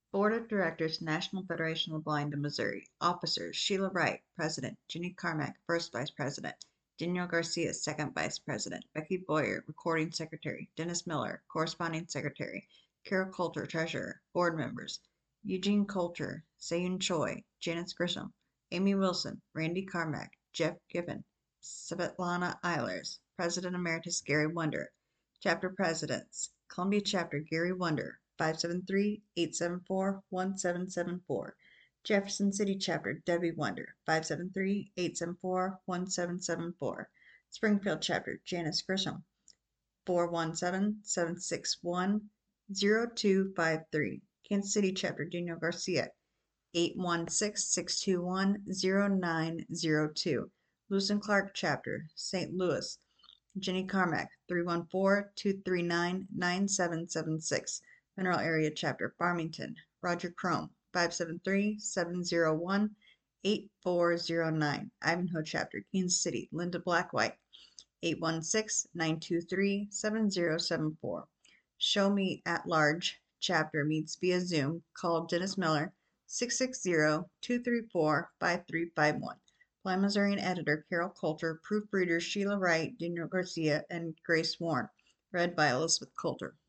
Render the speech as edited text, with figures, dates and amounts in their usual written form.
Board of Directors, National Federation of the Blind in Missouri. Officers: Sheila Wright, President; Jenny Carmack, First Vice President; Daniel Garcia, Second Vice President; Becky Boyer, Recording Secretary; Dennis Miller, Corresponding Secretary; Carol Coulter, Treasurer. Board Members: Eugene Coulter, Sayun Choi, Janice Grisham, Amy Wilson, Randy Carmack, Jeff Giffen, Svetlana Eilers. President Emeritus Gary Wonder. Chapter Presidents: Columbia Chapter Gary Wonder, 573-874-1774. Jefferson City Chapter Debbie Wonder, 573-874-1774. Springfield Chapter Janice Grisham, 417-761-0253. Kansas City Chapter Daniel Garcia, 816-621-0902. Lewis and Clark Chapter St. Louis, Jenny Carmack, 314-239-9776. Mineral Area Chapter Farmington, Roger Chrome, 573-701-8409. Ivanhoe Chapter Kansas City, Linda Blackwhite, 816-923-7074. Show Me at Large Chapter meets via Zoom. Call Dennis Miller, 660-234-5351. Blind Missourian Editor Carol Coulter. Proofreaders Sheila Wright, Daniel Garcia, and Grace Warren. Read by Elizabeth Coulter.